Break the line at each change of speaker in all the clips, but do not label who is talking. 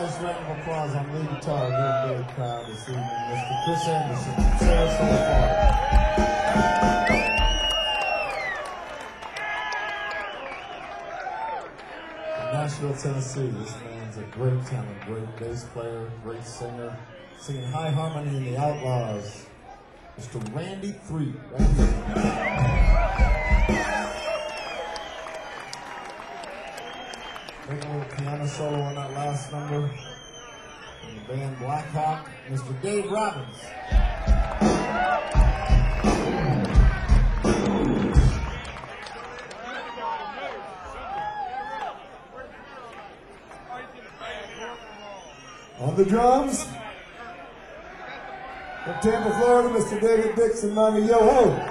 nice round of applause on lead guitar, real big crowd this evening, Mr. Chris Anderson from Sarasota, Florida. From Nashville, Tennessee, this man's a great talent, great bass player, great singer, singing high harmony in the Outlaws, Mr. Randy Threet. Making a little piano solo on that last number. From the band Black Hawk, Mr. Dave Robbins. On the drums, from Tampa, Florida, Mr. David Dixon, Mommy Yo-Ho.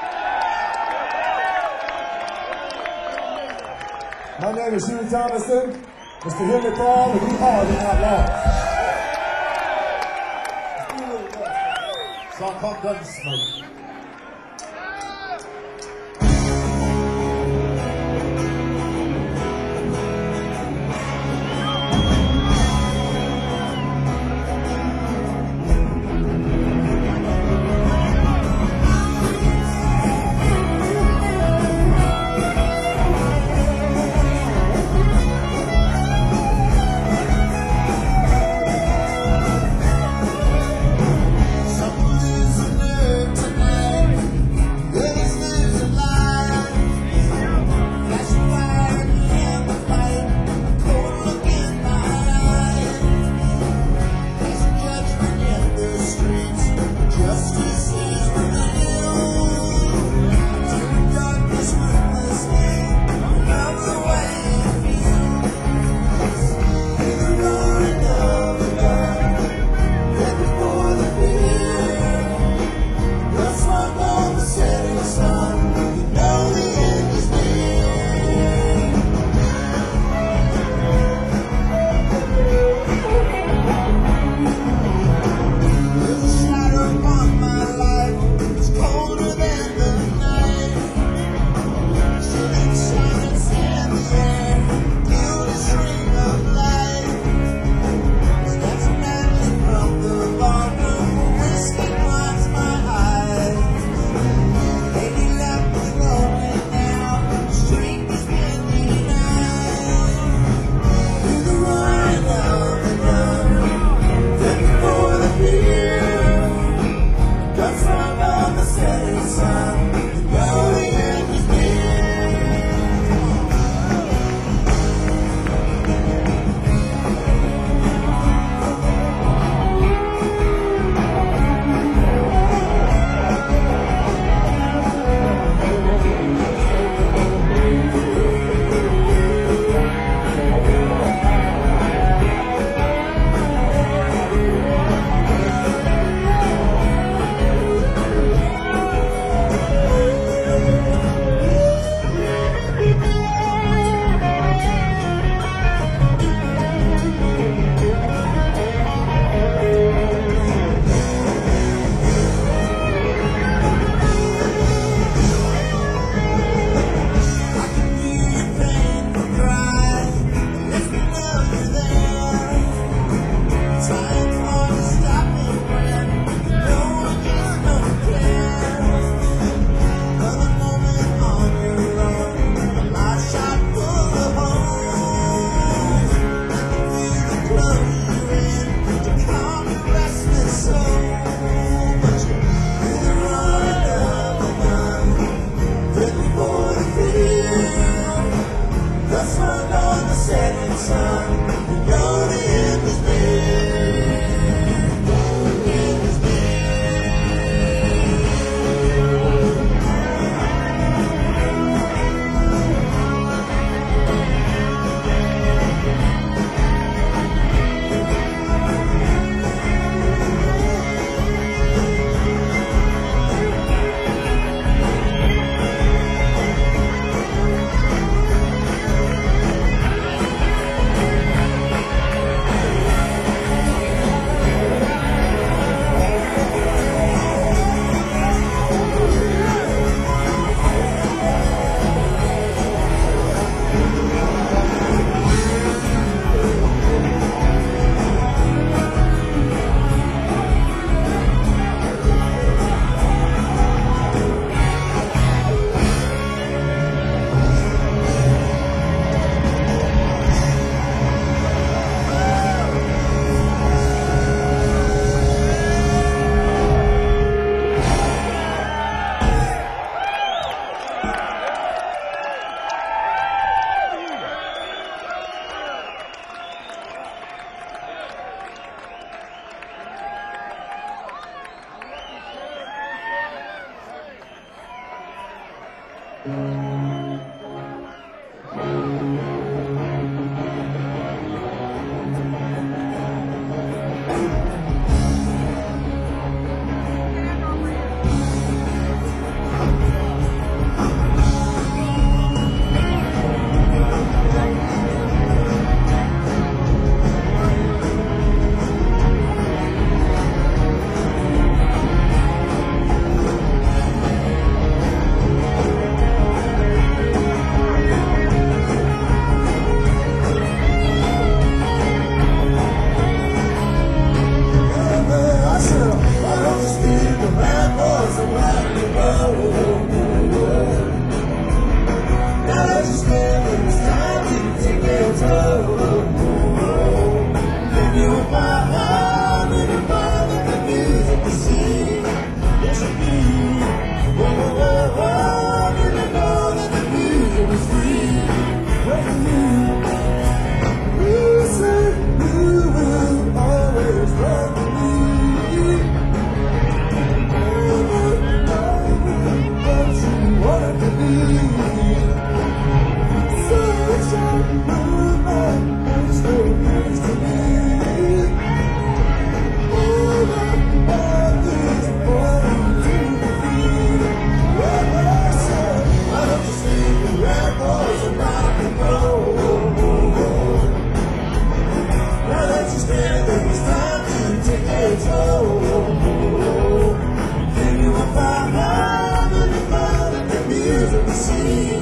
My name is Hugh Thomason, Mr. Henry Paul, and we are the Outlaws. Song called Gunsmoke.
Somebody's in there tonight.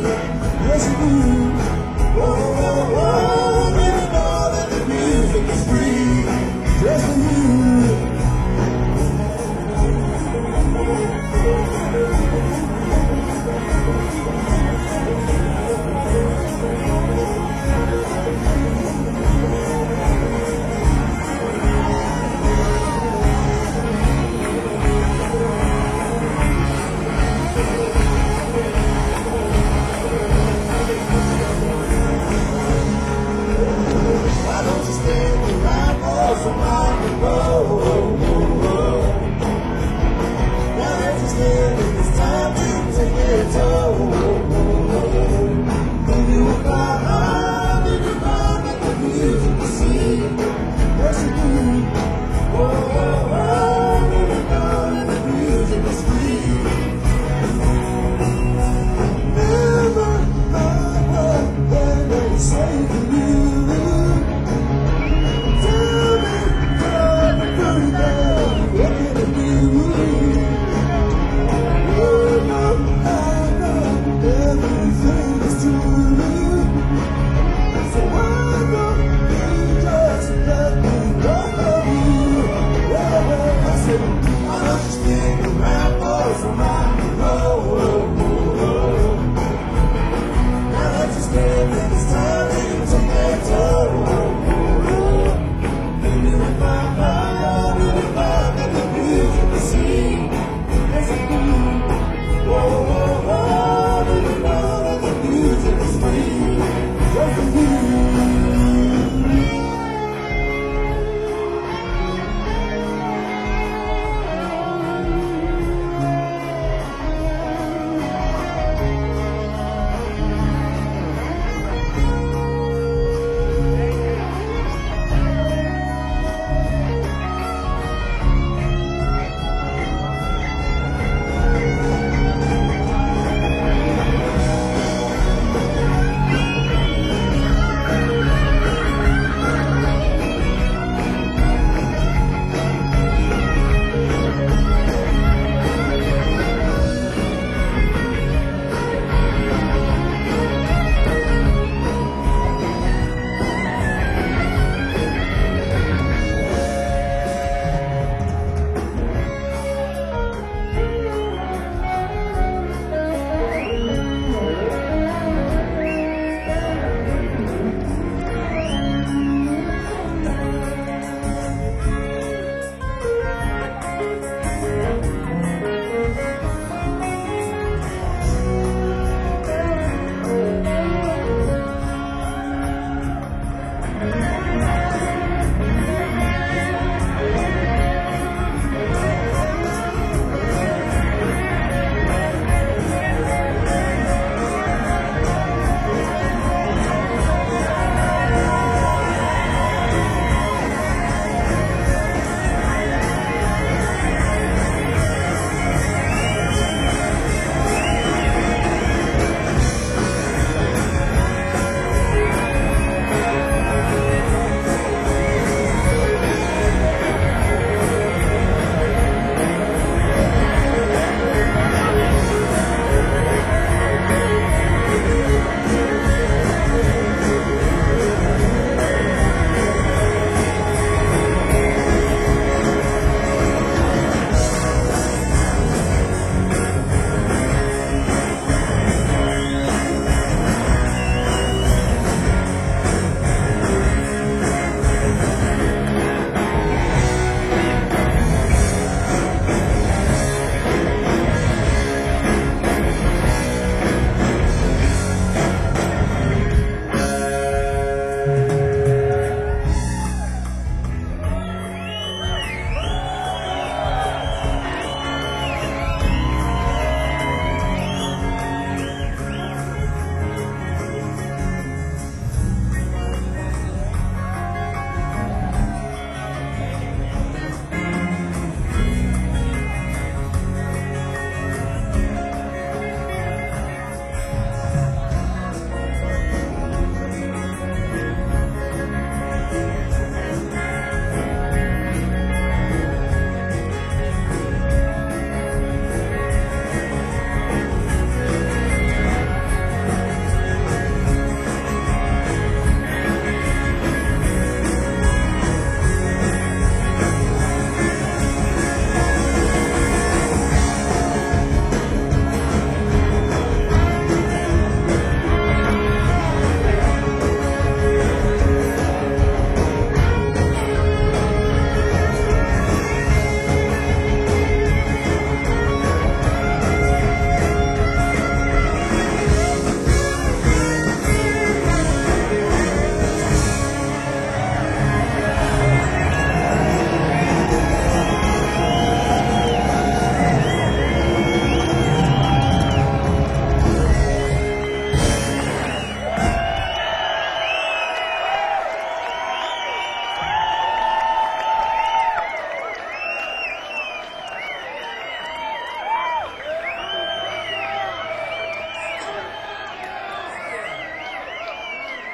Yes, you do. Oh, oh, oh, you know that the music is free. Just for you. Why don't you stand around for some rock and roll? Why don't you stand when it's time to take it toll? When you were behind, when you're behind, let the music you see. Yes, you do. Oh, oh, oh, when you're behind, let the music is free. Never mind what they say to you.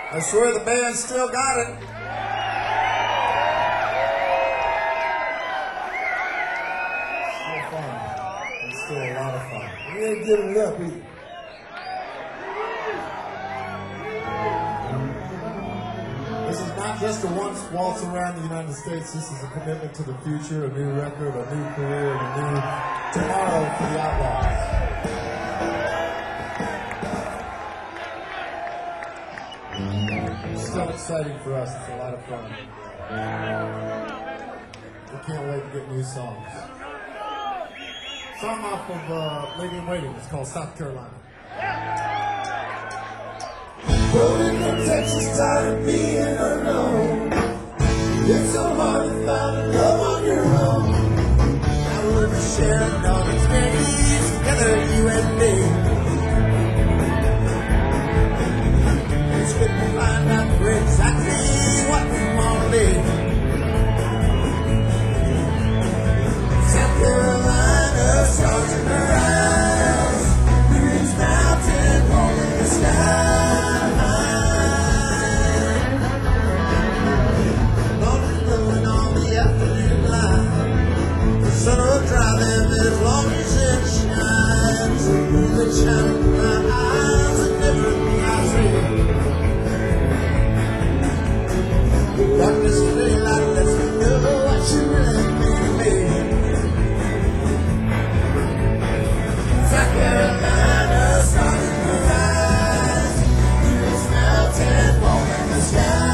I swear the band still got it. Still fun. It's still a lot of fun. We ain't giving it up either. This is not just a once waltz around the United States. This is a commitment to the future, a new record, a new career, and a new tomorrow for the Outlaws. It's still exciting for us. It's a lot of fun. We can't wait to get new songs. Song off of Lady in Waiting. It's called South Carolina. Rolling from Texas, tired of being alone. It's so hard to find love on your own. Now we're sharing all these days together, you and me. It's good to find out we're exactly what we want to be. South Carolina, stars in her eyes, Green's mountain, home in the sky. Sun will dry them as long as it shines. The shine in my eyes and everything I see. Darkness to daylight lets me know what you really mean to me. South Carolina, stars in her eyes, Green's mountain, home in the sky.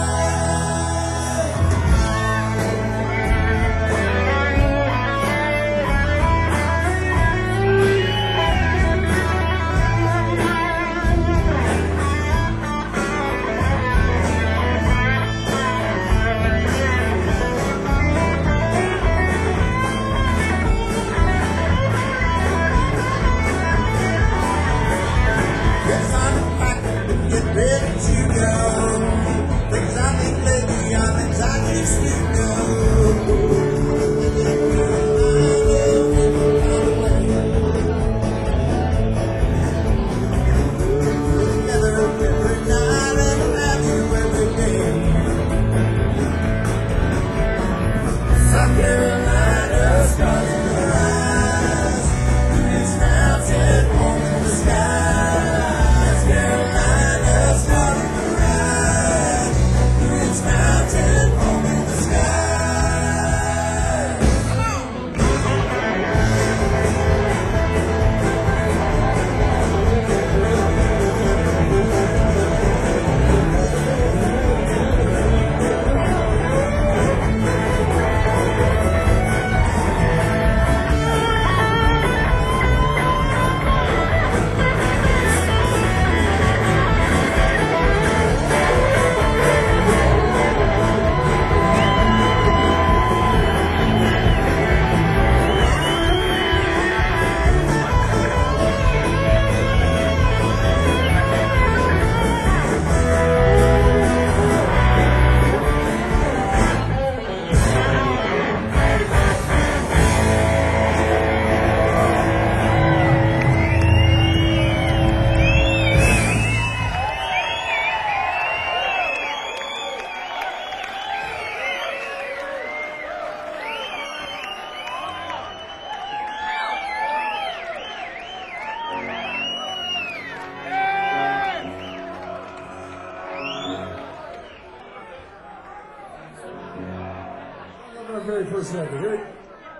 Our very first record. Here we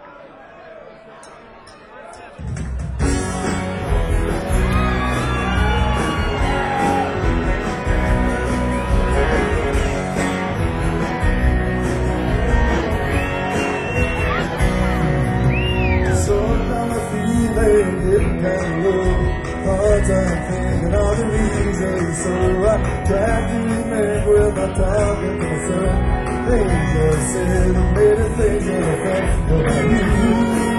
hard time thinking all the reasons, so I try to remember if I talk to myself. Things I said, or many things that I felt about you.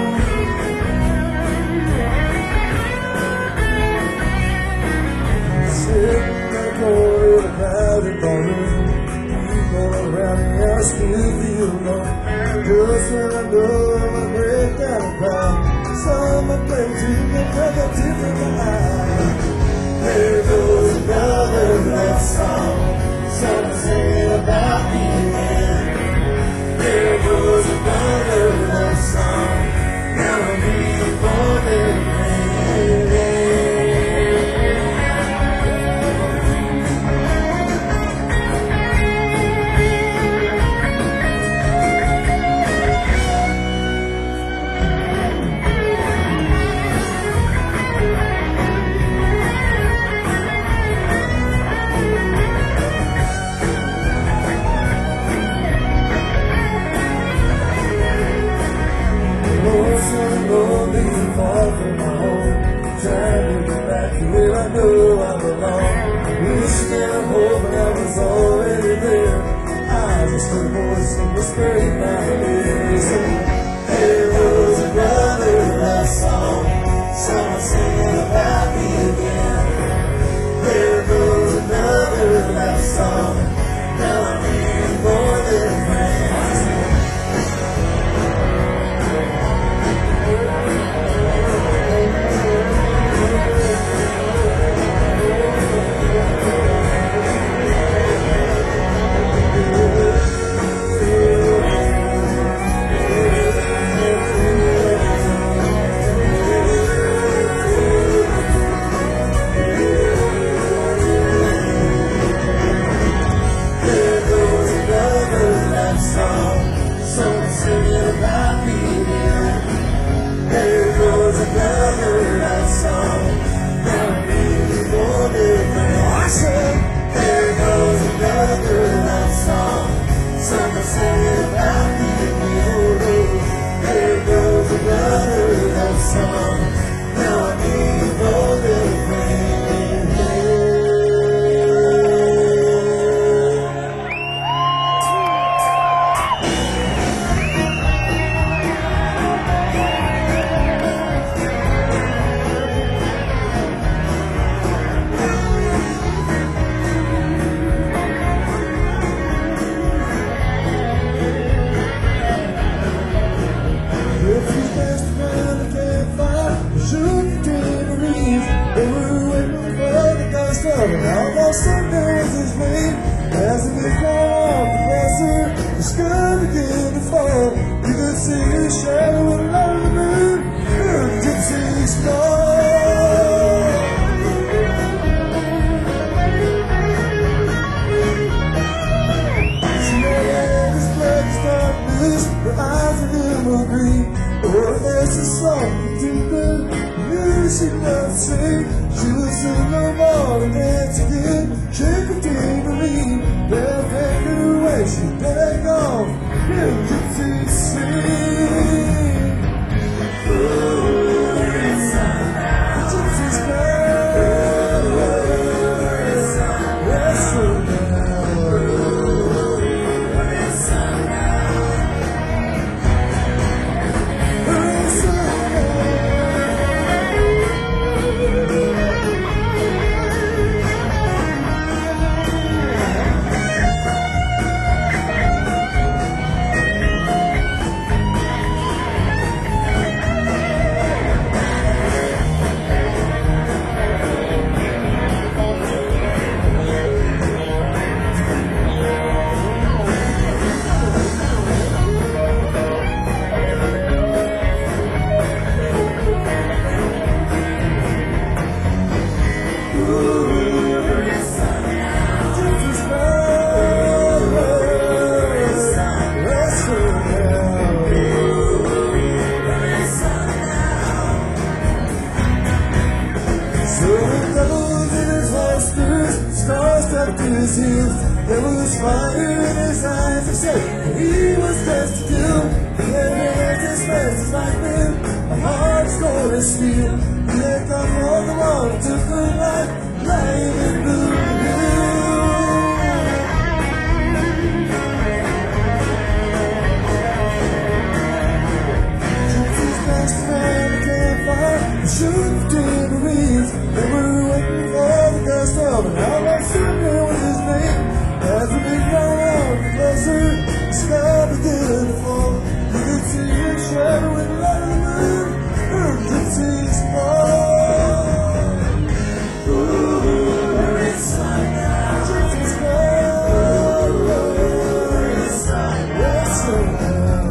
Sitting in the corner of a crowded barroom, people around me, I still feel alone. Just when I know I'm a break down and cry, someone plays you another tip in my eye. There goes another love song. straight like this. There goes another love song, someone singing about me again. There goes another love song, now I need more than friends. Almost Sunday was his name. As he moved on the dresser, the sky began to fall. You could see his shadow in the light of the moon. You could see his star. She had his blood start loose. Her eyes of him were green. Oh, there's a song deeper. She loved to sing. She was in the ball and dance again. Shake a tambourine, they'll take her away. She begged off, you could see sing. Ooh, it's sundown. The gypsy's bell. It's sundown. Ooh, it's sundown. It's sundown. His heels. There was fire in his eyes. He said he was best to do. He had hands as fast as lightning, a heart cold as steel. He let go of the water, took her life, lying in blue. Gypsy's best man, a campfire, shooting tambourines. They were waiting for the gust of an outlaw Sunday was his name. As the big round out closer, the sky began to fall. You could see his shadow in the light of the moon. Her gypsy's fall. Ooh, it's sundown. Gypsy's fall. It's sundown.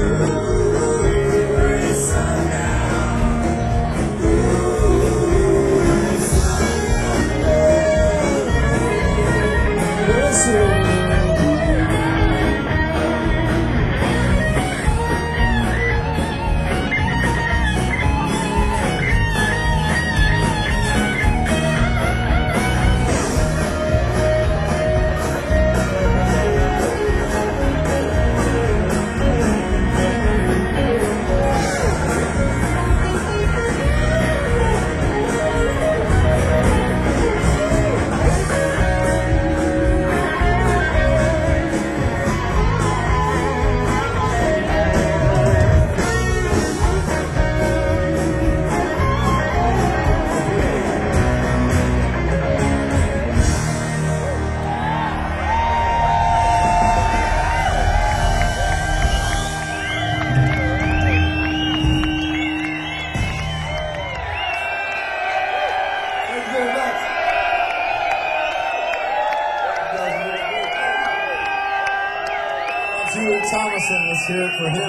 Ooh, it's sundown. Ooh, it's sundown. Thomason. Let's hear it for him.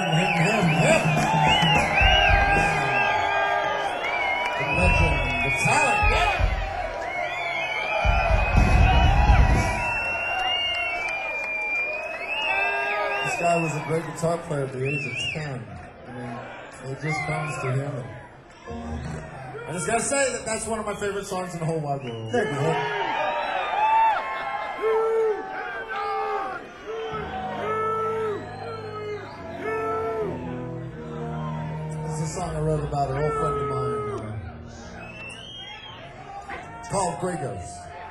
The legend, the talent. Yeah. This guy was a great guitar player at the age of 10. I mean, it just comes to him. I just gotta say that that's one of my favorite songs in the whole wide world.
Thank you.
It's a song I wrote about an old friend of mine. It's called Grey Ghost.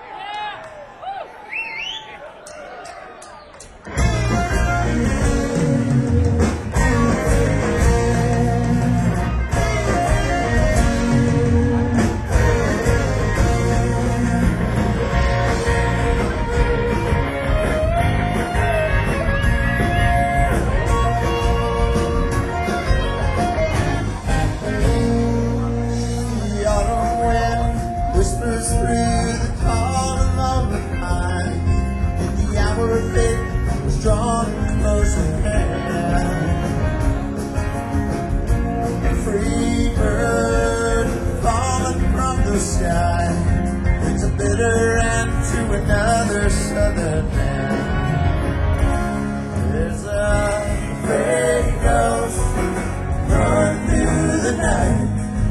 Whispers through the calm of the night. In the hour of fate was drawn close at hand. A free bird fallen from the sky. It's a bitter end to another southern land. There's a gray ghost run through the night.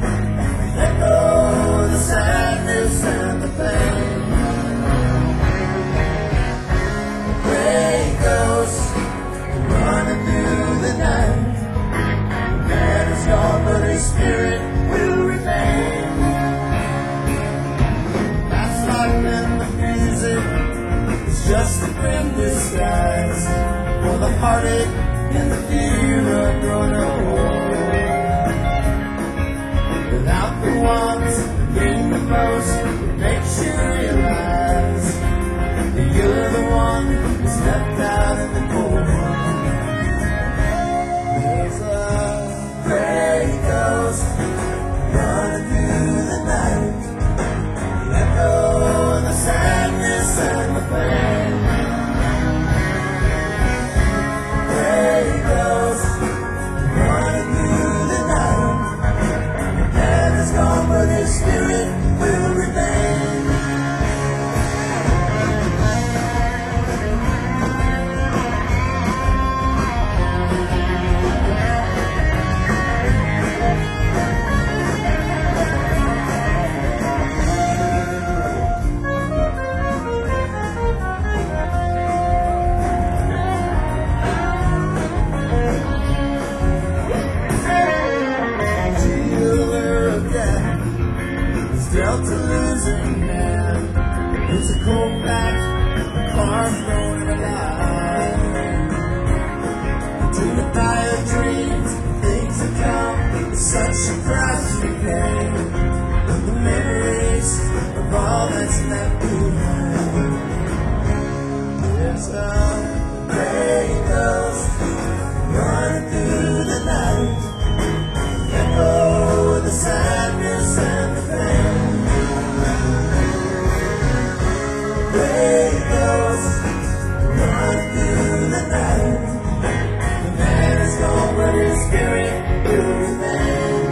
Echo the sadness and the pain. Gray ghost running through the night. Man is gone, but his spirit will remain. That's like in the music. It's just a friend disguise for the heartache and the fear of growing old. Without the ones that mean the most, it makes you realize that you're the one who's left out in the cold. There's a gray ghost running through the night. The echo of the sadness and the pain. Gray ghost running through the night. Is gone, but his spirit will remain. Dealt a losing hand. It's a cold pack, the car's thrown in a line. To the dire dreams, things that come with such a crashing pain. The memories of all that's left behind. There's a gray ghost running through the night. Echo the sadness and the pain. Gray ghost running through the night. The man is gone, but his spirit will remain.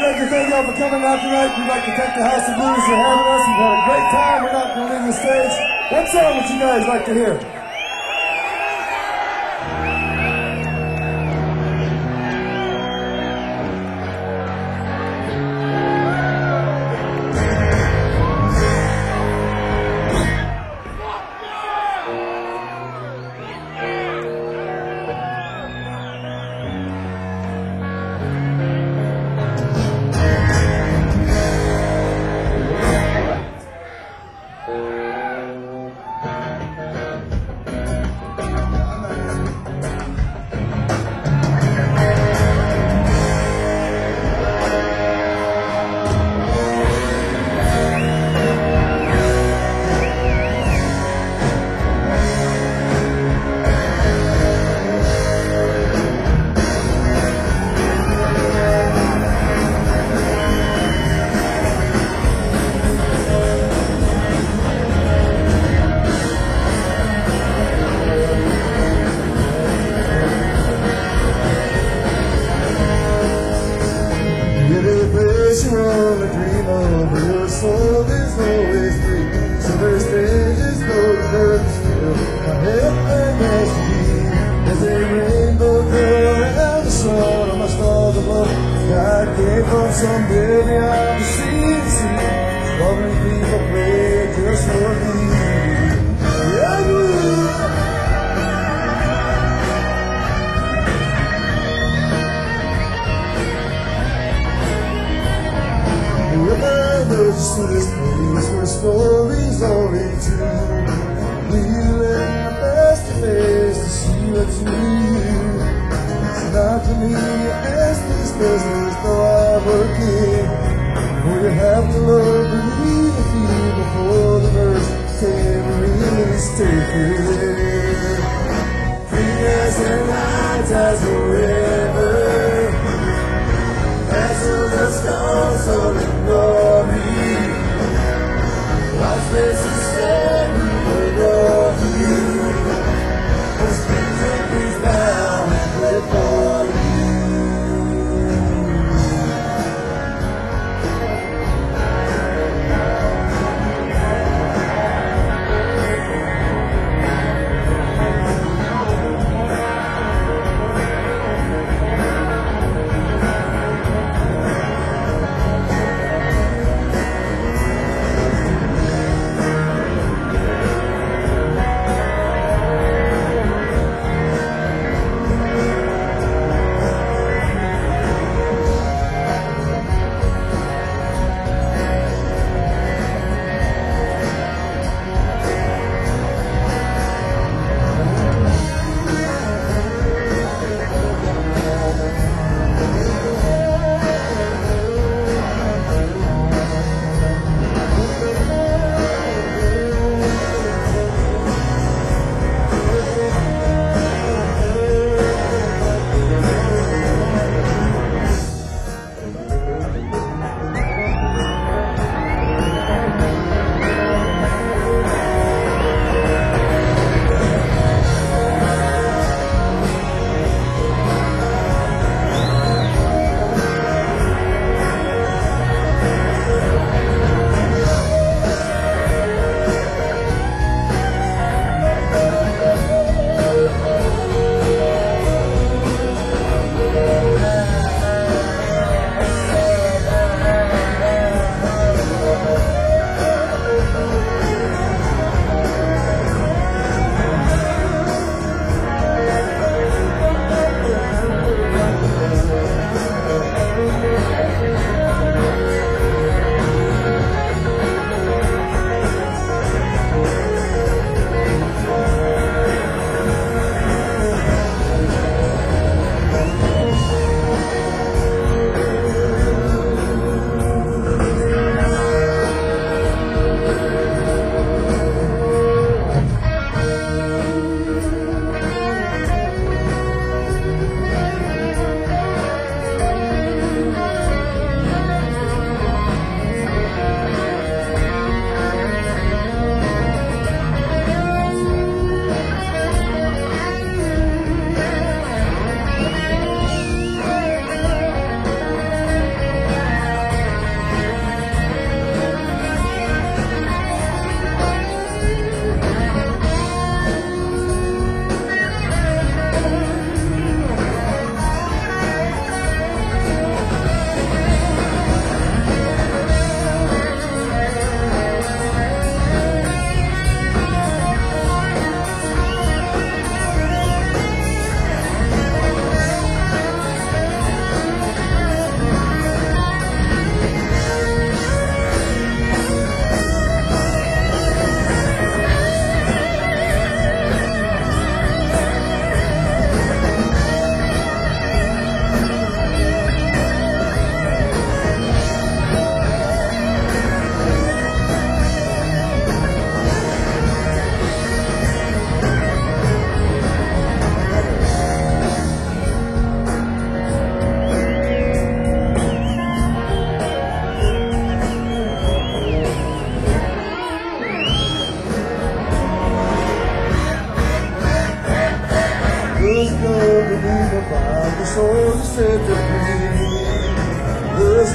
we'd like to thank y'all for coming out tonight. We'd like to thank the House of Blues for having us. We've had a great time. We're not going to leave the stage. What song would you guys like to hear? Some baby on the sea, lovely people pray just for me. Yeah, remember just to this place where stories only true. We live face to face to see what's new. It's not to me as this business, though I work in. For you have to love, believe, and feel before the verse can really take it. Fingers and nights as forever. Castles of stone, so ignore me. Lost places said we would love you. The strings and breeze bow and play for you.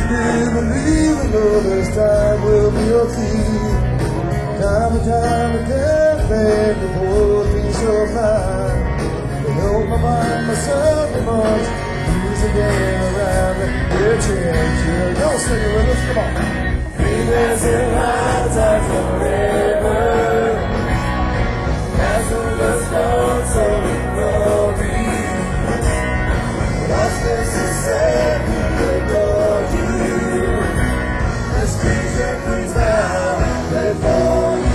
Still believing though this time will be okay. Time and time again, babe, the both be so fine. But hope I find myself a bunch, who's again around the change. Y'all sing it with us, come on. Feelings in high tide forever. As the dust goes so glory. Lost this is sad, we adore you. This creature brings down before you.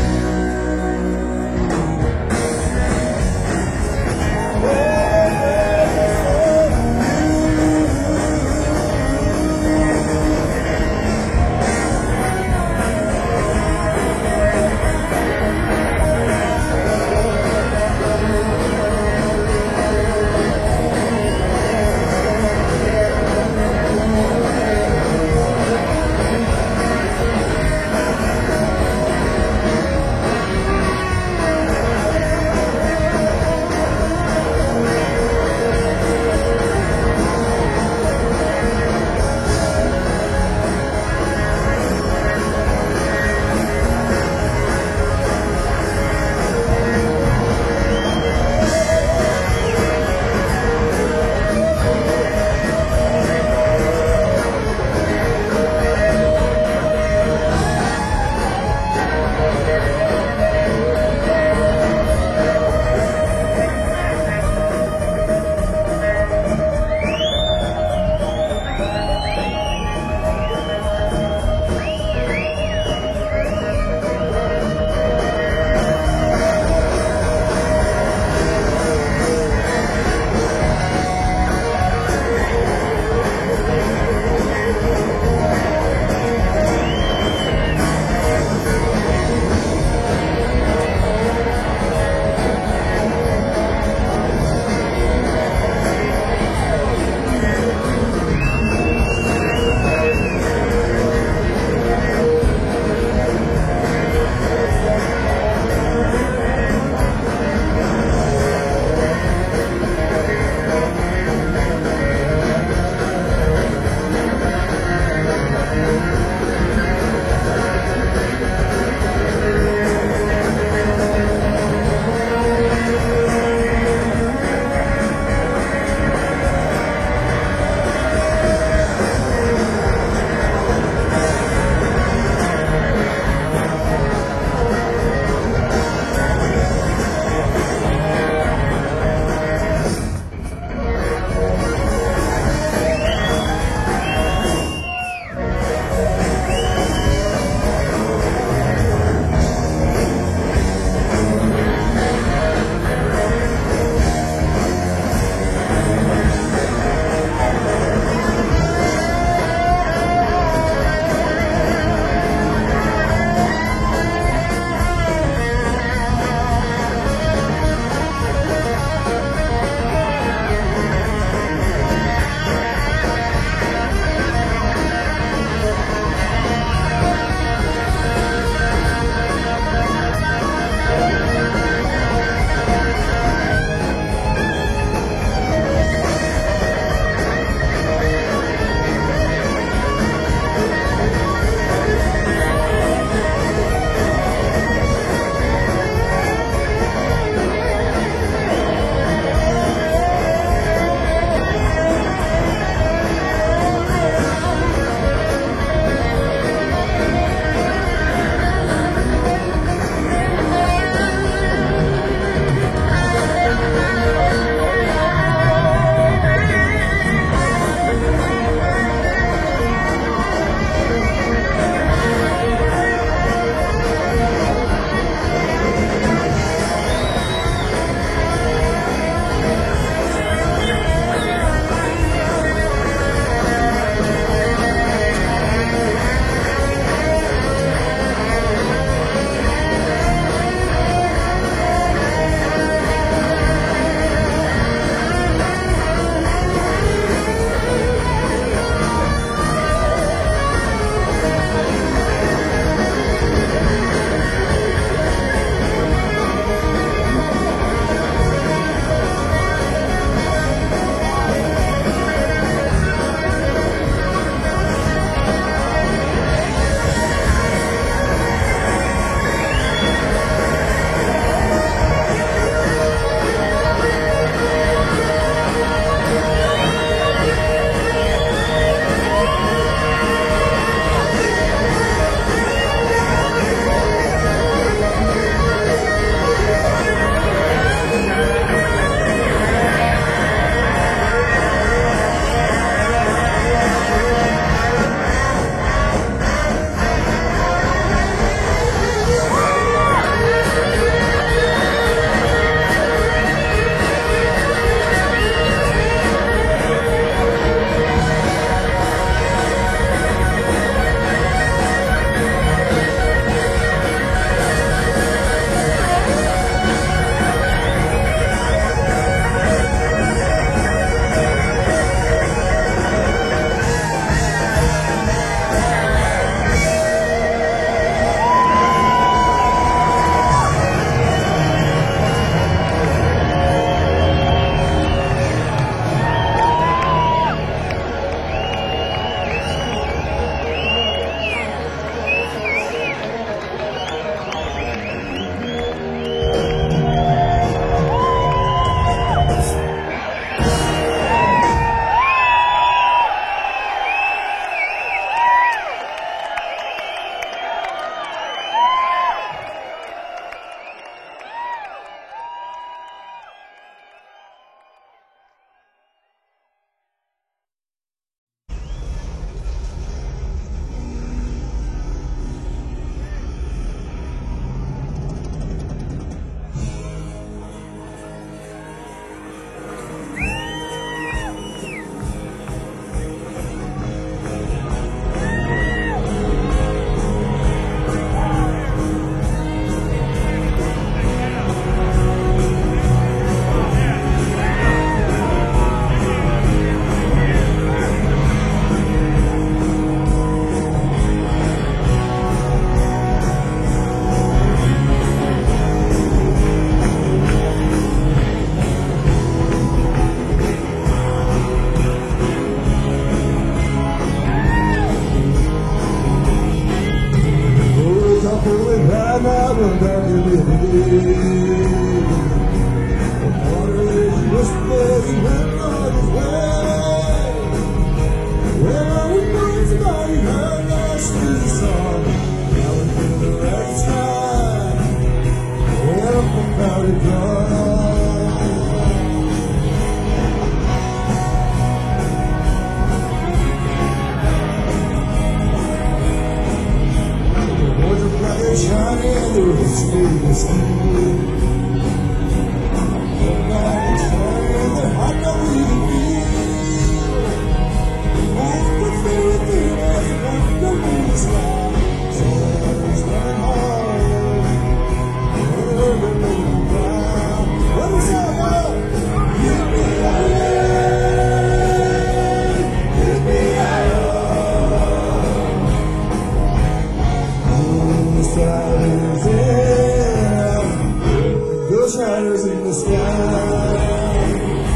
Ghost riders in the sky.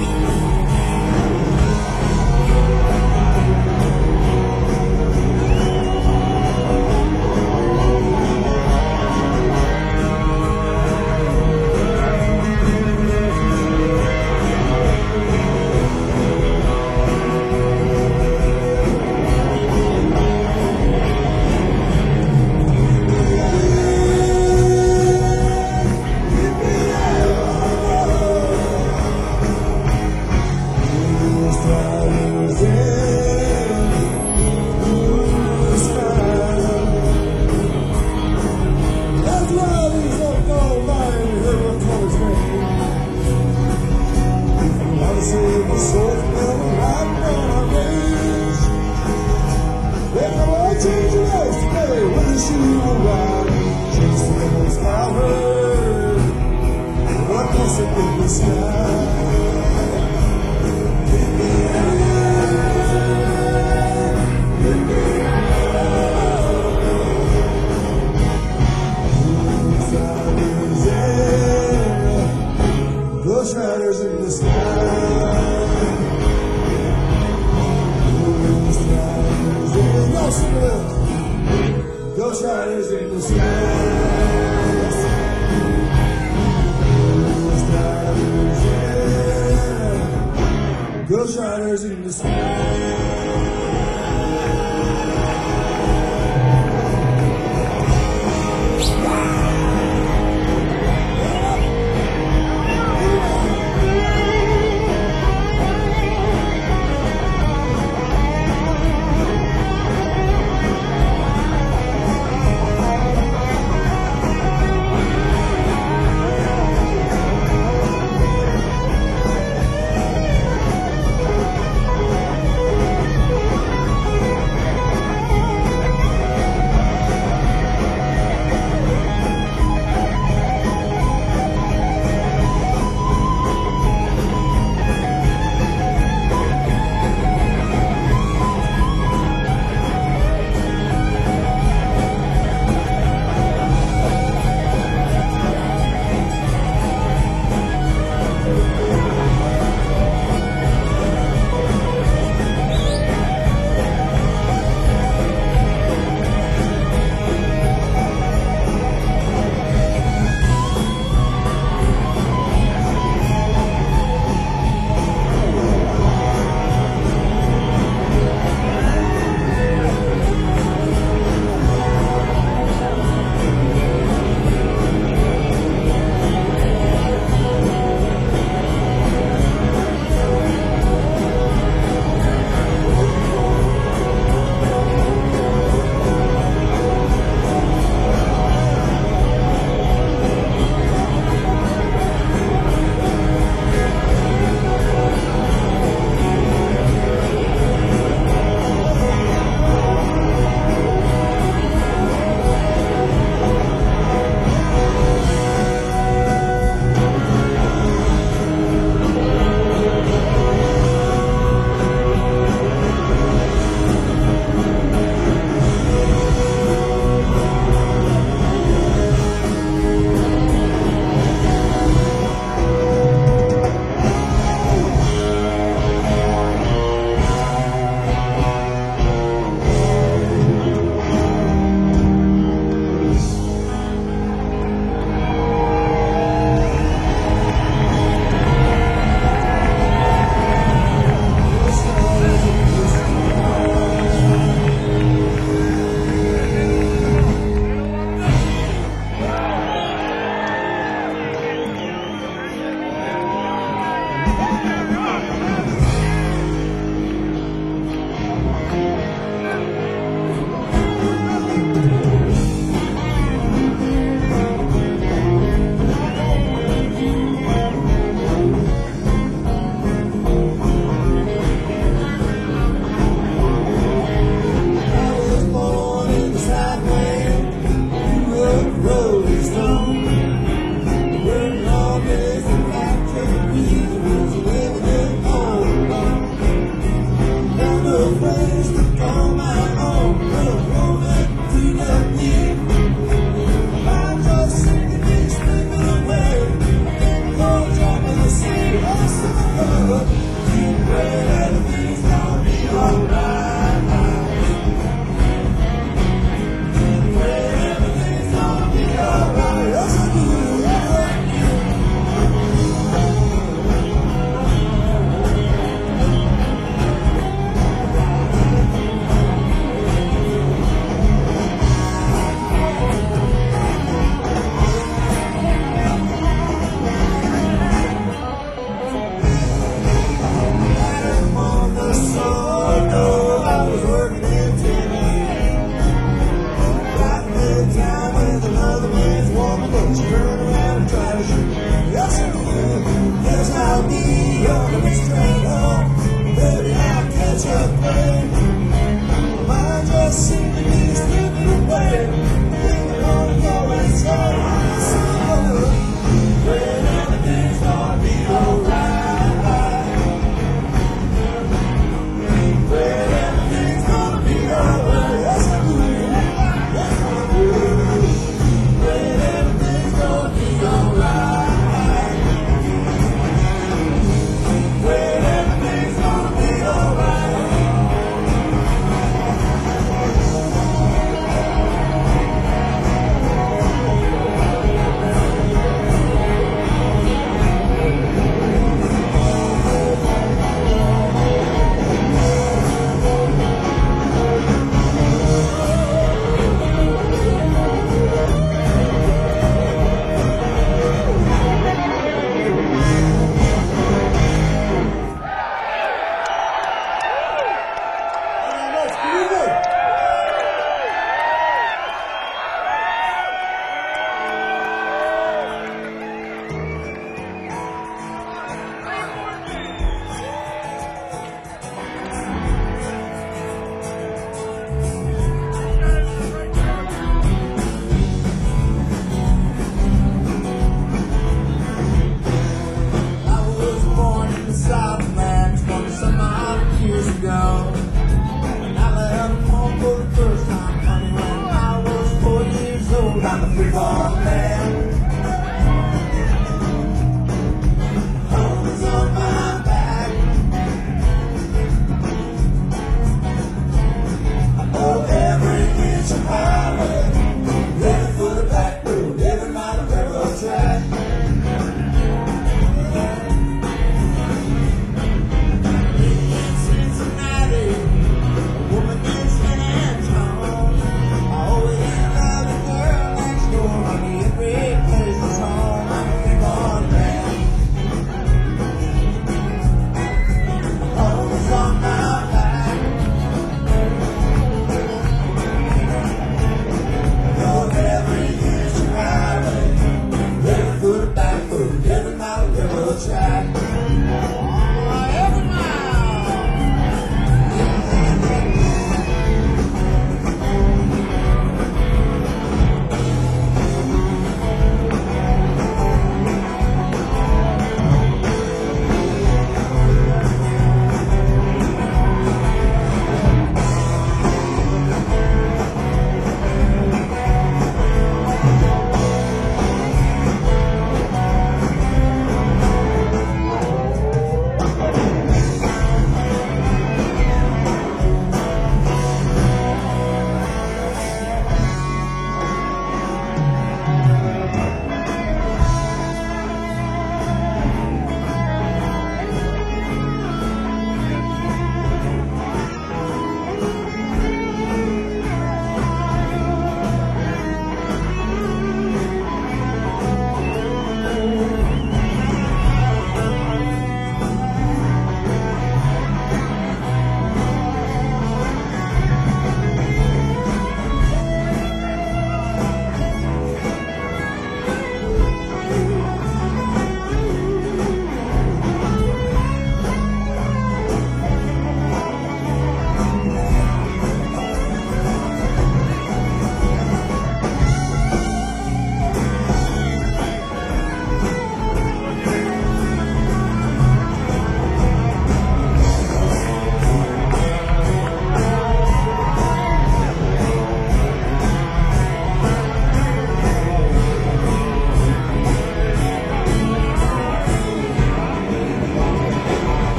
Ghost riders in the sky. Ghost riders in the sky. Ghost riders in the sky.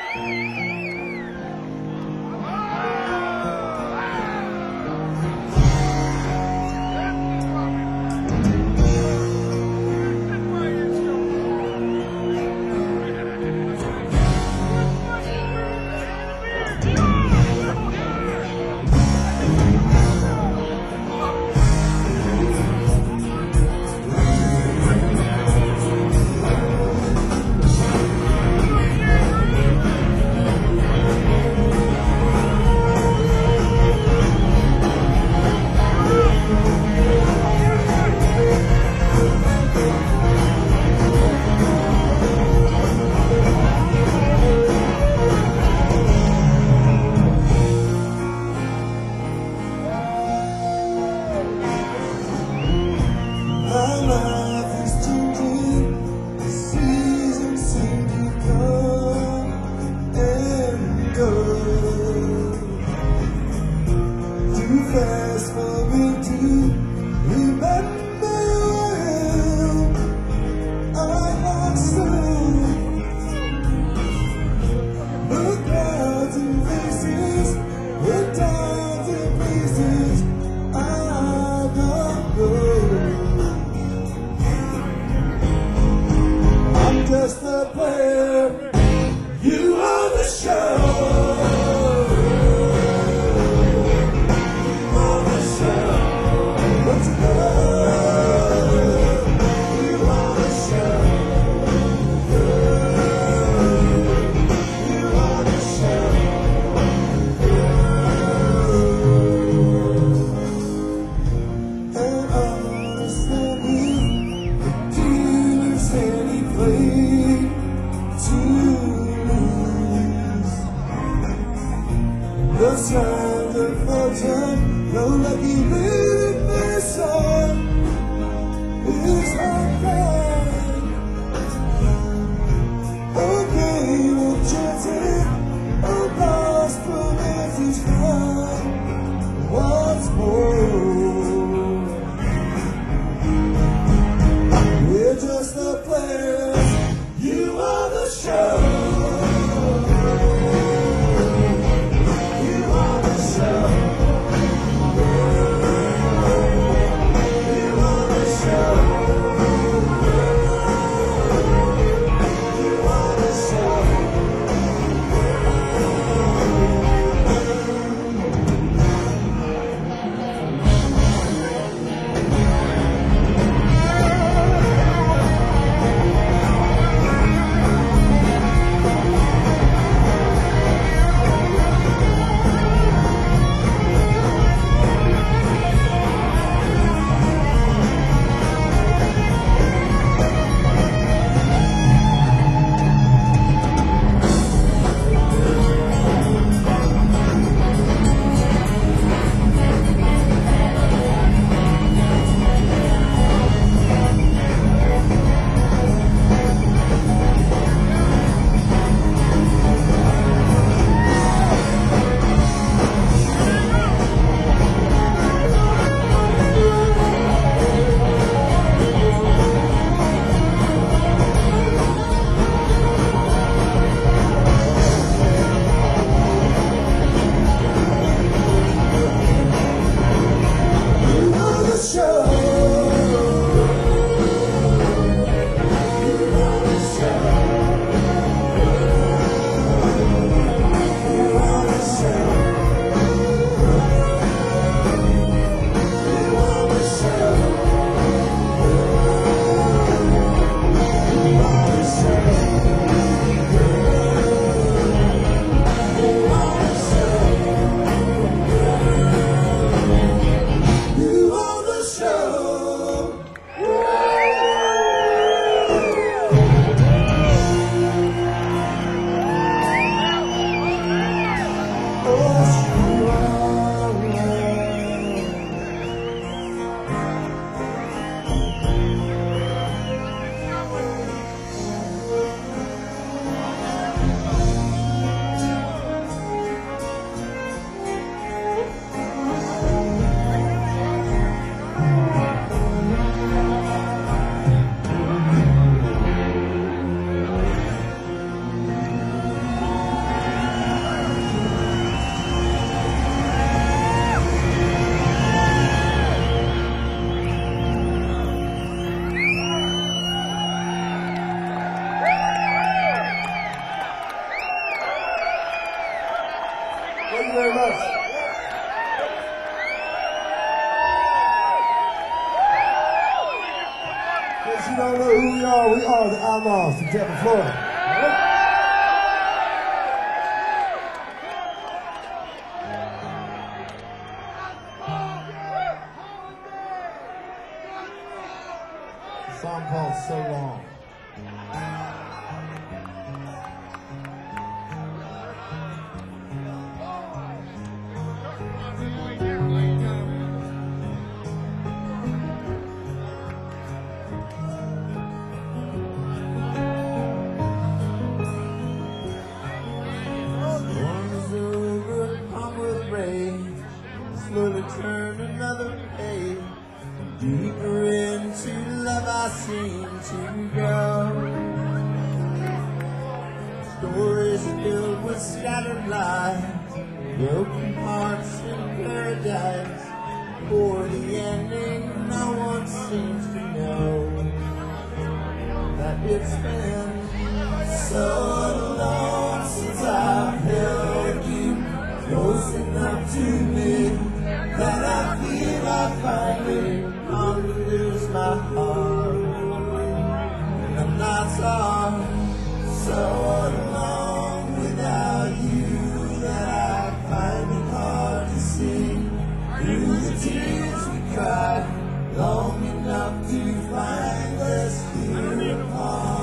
My life is too deep. The seasons seem to come and go too fast for me to remember well. I lost the clouds and faces, the times and places I don't know. I'm just a player, you are the show. You are the show. Let's go. You are the show. You are the show. And honestly, the dealers any play to lose. The signs of fortune, no lucky little son is unkind. A game of chances, a lost romance is fine once more. We're just the players, you are the show. You are the show. You are the show. Thank you very much. In case you don't know who we are the Outlaws from Tampa, Florida. The song called So Long. Slowly turn another page, deeper into love I seem to go. Stories filled with scattered lives, broken hearts in paradise. For the ending, no one seems to know that it's been so long since I've held you close enough to me that I feel I finally come to lose my heart. And the nights are so long without you that I find it hard to see through the tears we cried, long enough to find us here apart.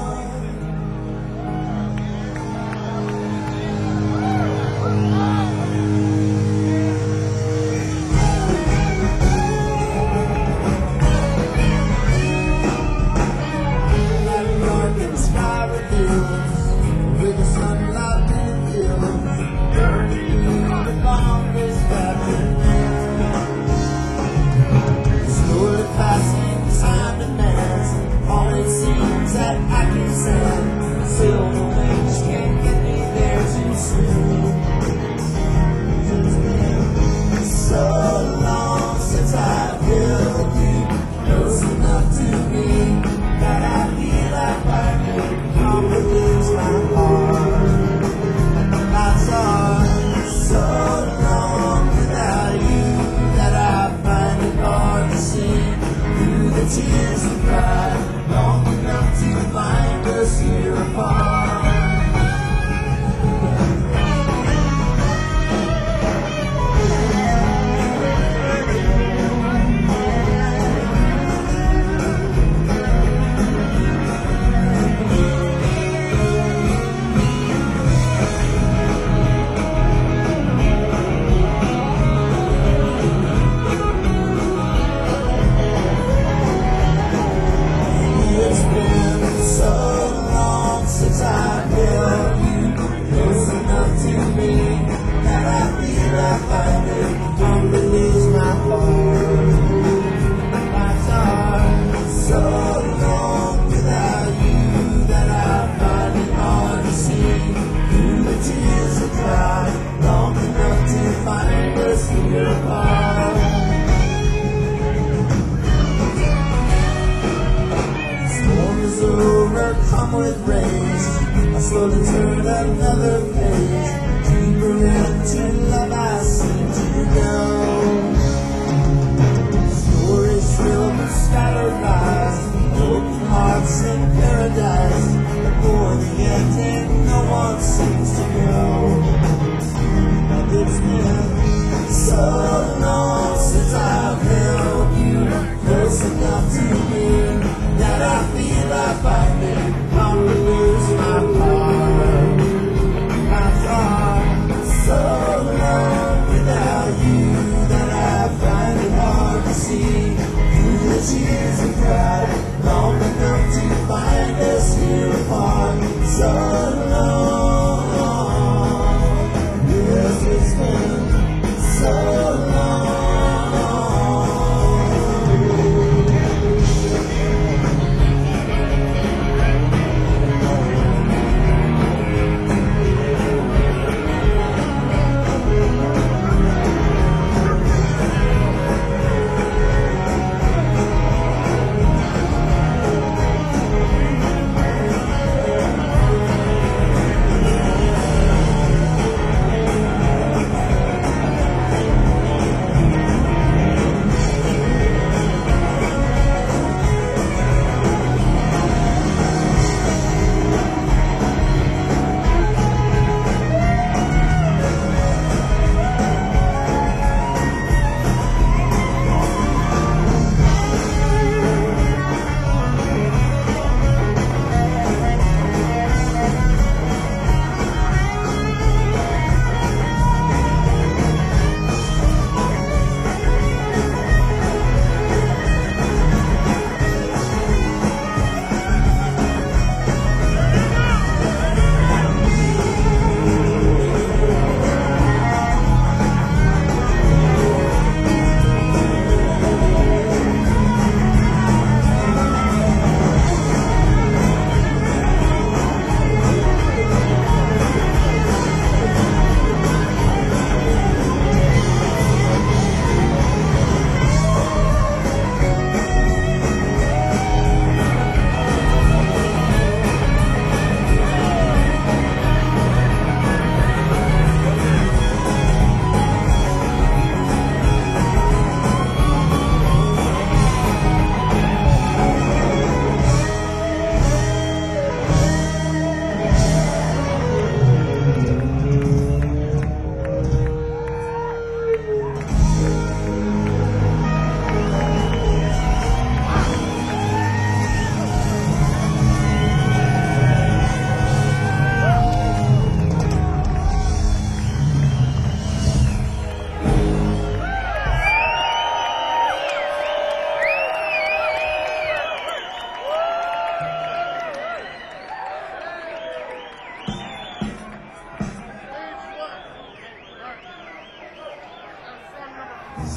With the sunlight in the hills, burning through the longest afternoon. Slowly passing, time demands. All it seems that I can send. Silver wings can't get me there too soon. It's been so long since I've held you close enough to me that I feel like I could lose my heart. And the nights are so long without you that I find it hard to see through the tears we cried, long enough to find us here apart. Come with rain, I slowly turn another page, deeper into love I seem to go. Stories filled with scattered lies, broken hearts in paradise, but for the ending no one seems to know. And it's been so long since I've held you close enough to me that I feel like I finally come to lose my heart.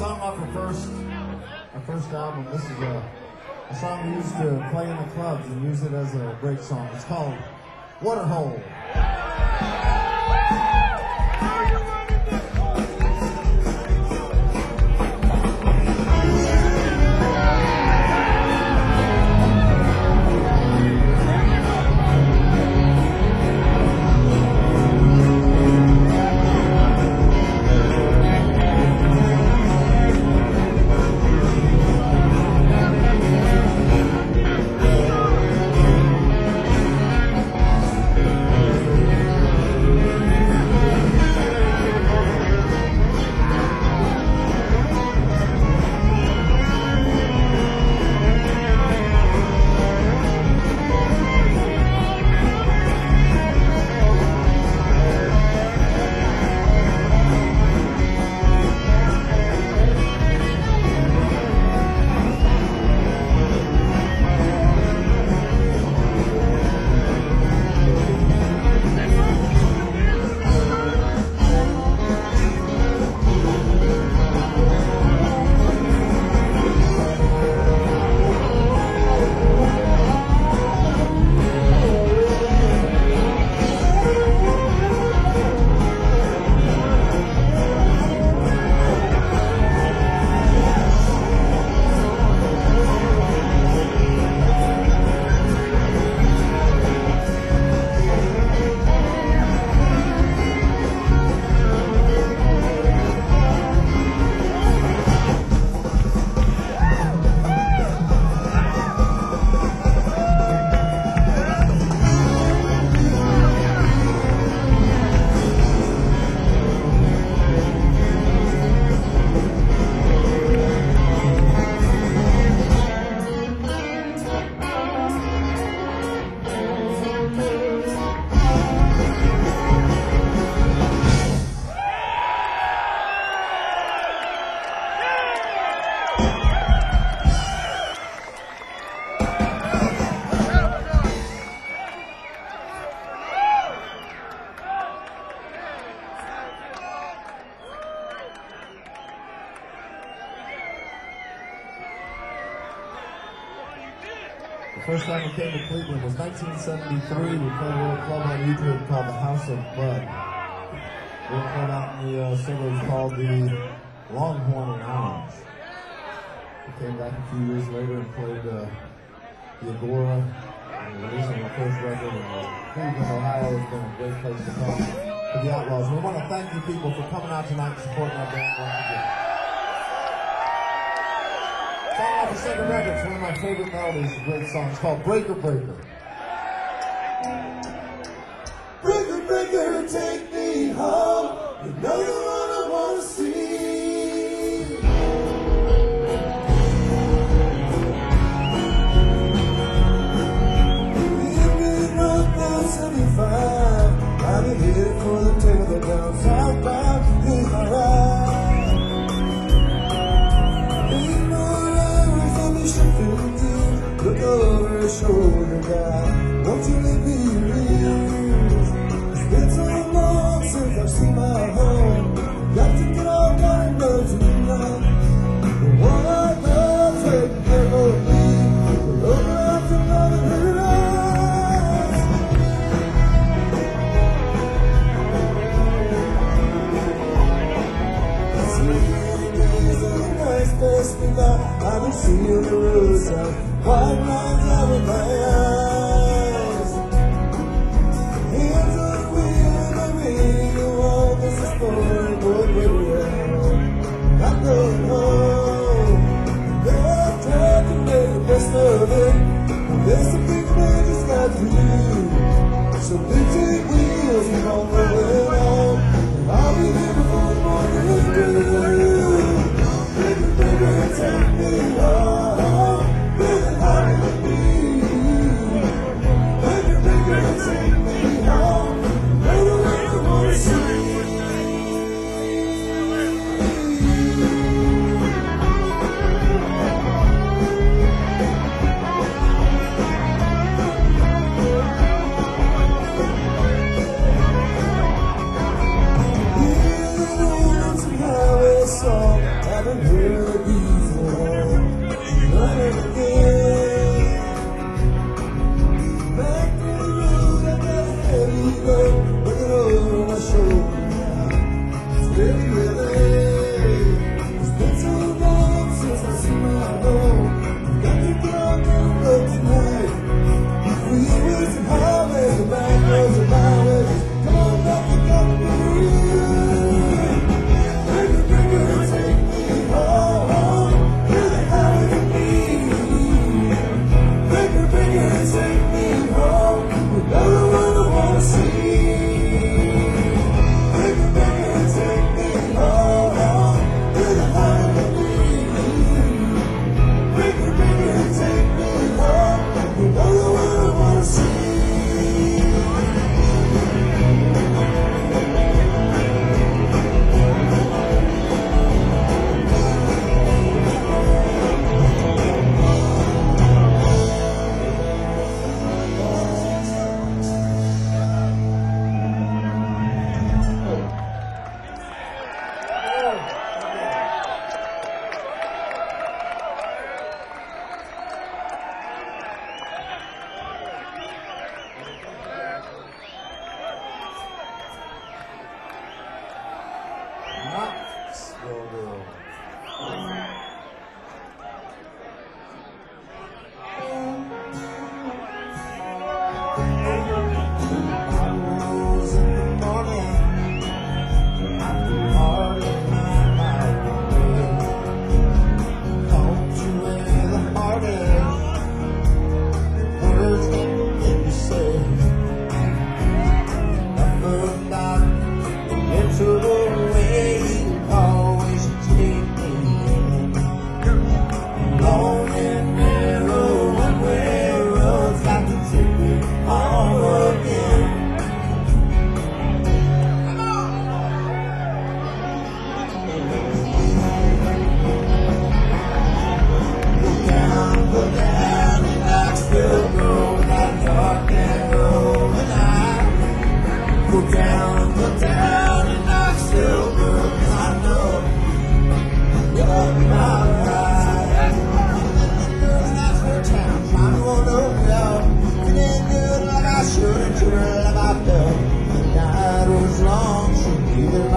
song off our first album. This is a song we used to play in the clubs and use it as a break song. It's called Waterhole. The first time we came to Cleveland was 1973. We played a little club on YouTube called the House of Bud. We were played out in the suburbs called the Longhorn Lounge. We came back a few years later and played the Agora, and releasing our first record. And Cleveland, Ohio has been a great place to come for the Outlaws. We want to thank you people for coming out tonight and supporting our band once again. Song off the second record, it's one of my favorite melodies, a great song. It's called Breaker Breaker. Breaker Breaker, take me home. You know you're all I want to see. We've been up down 75. I've been here for the table down southbound. Here's my ride. Look over your shoulder, God. Won't you let me real? It's been so long since I've seen my home. Got to get all my nerves tonight. The one I love, take care of me. The love after love and her eyes. Sweet days of the nice best thing I've been seeing the roadside. White lines out of my eyes.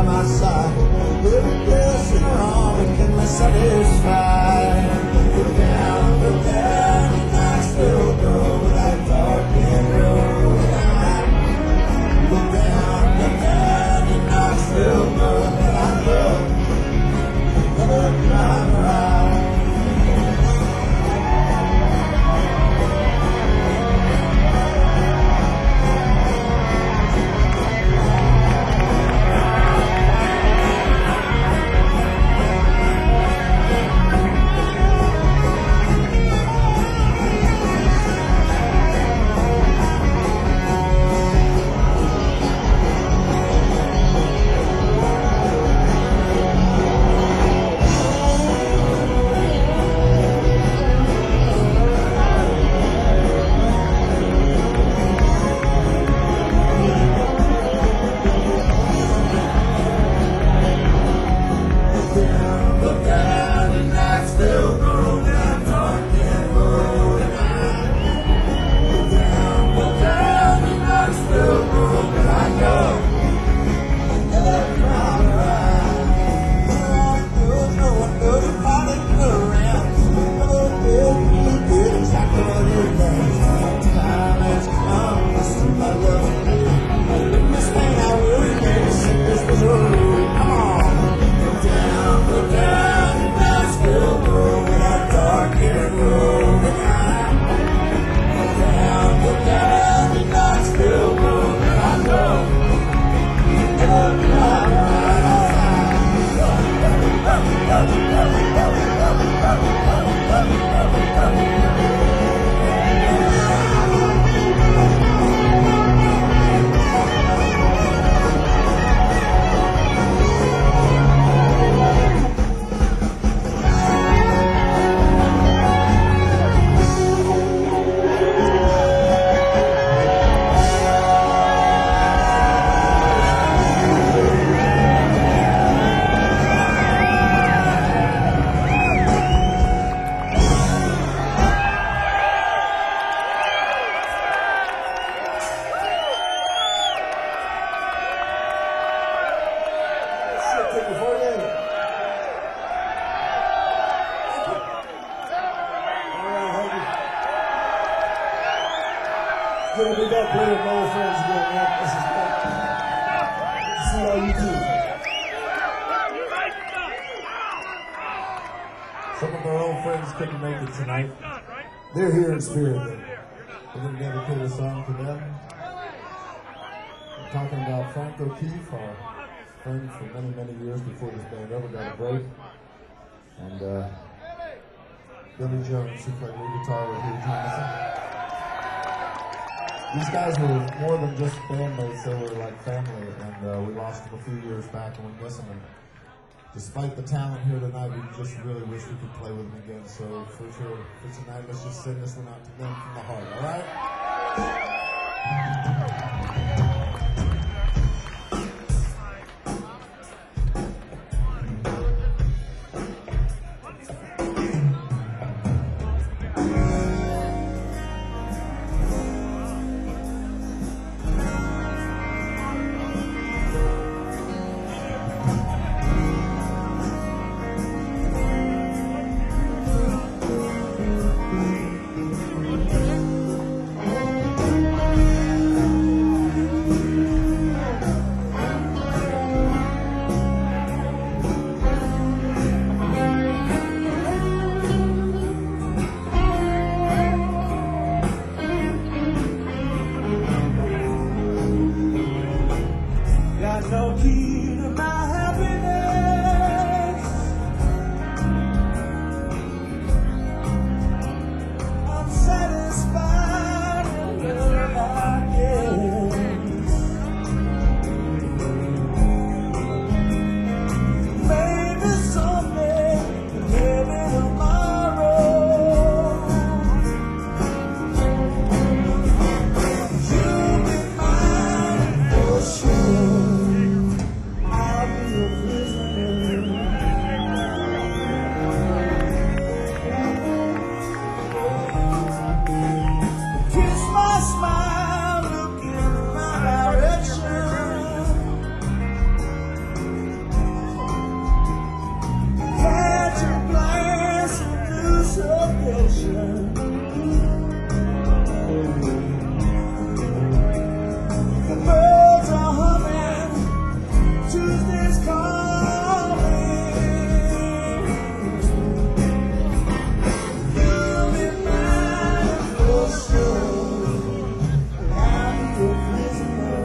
my side. Look this and wrong, we can be satisfied. Look down, and I still go that dark and road. Look down, and I still go that I love. Look right.
Some of our old friends couldn't make it tonight. They're here in spirit. We're going to dedicate a song to them. We're talking about Frank O'Keefe, our friend for many, many years before this band ever got a break. And Billy Jones, who played lead guitar with Hugh Thomason. These guys were more than just bandmates, they were like family, and we lost them a few years back and we miss them. And despite the talent here tonight, we just really wish we could play with them again. So for sure, for tonight, let's just send this one out to them from the heart, all right?
The birds are humming, Tuesday's calling. You'll be mine for sure. I'll be your prisoner.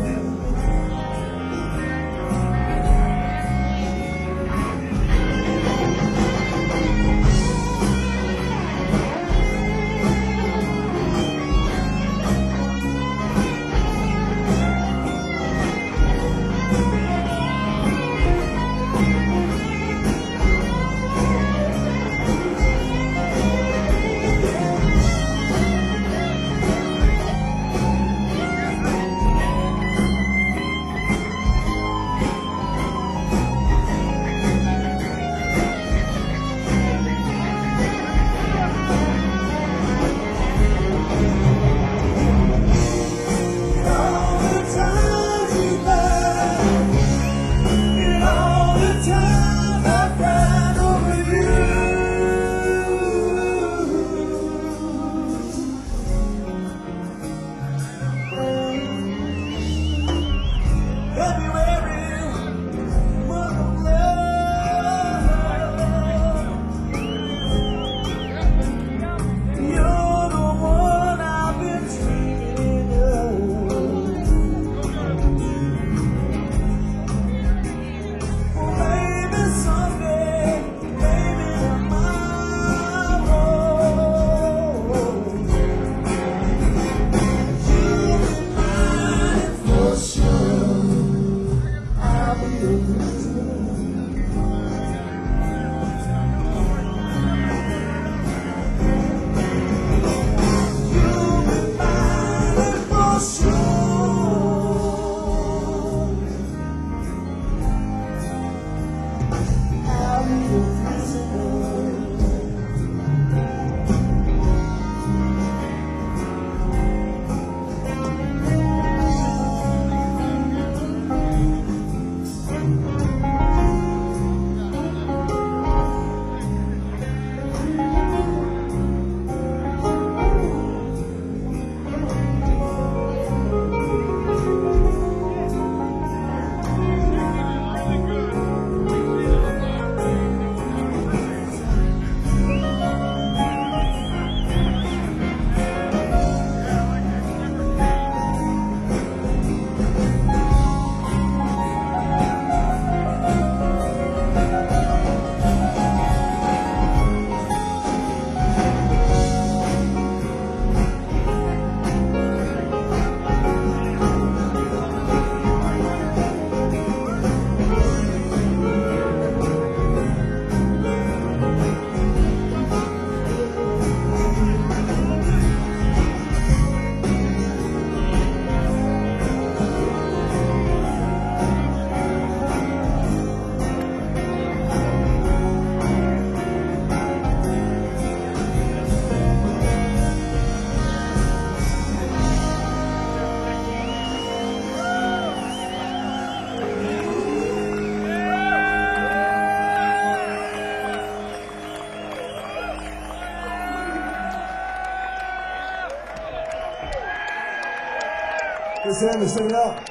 Let's hand this thing up.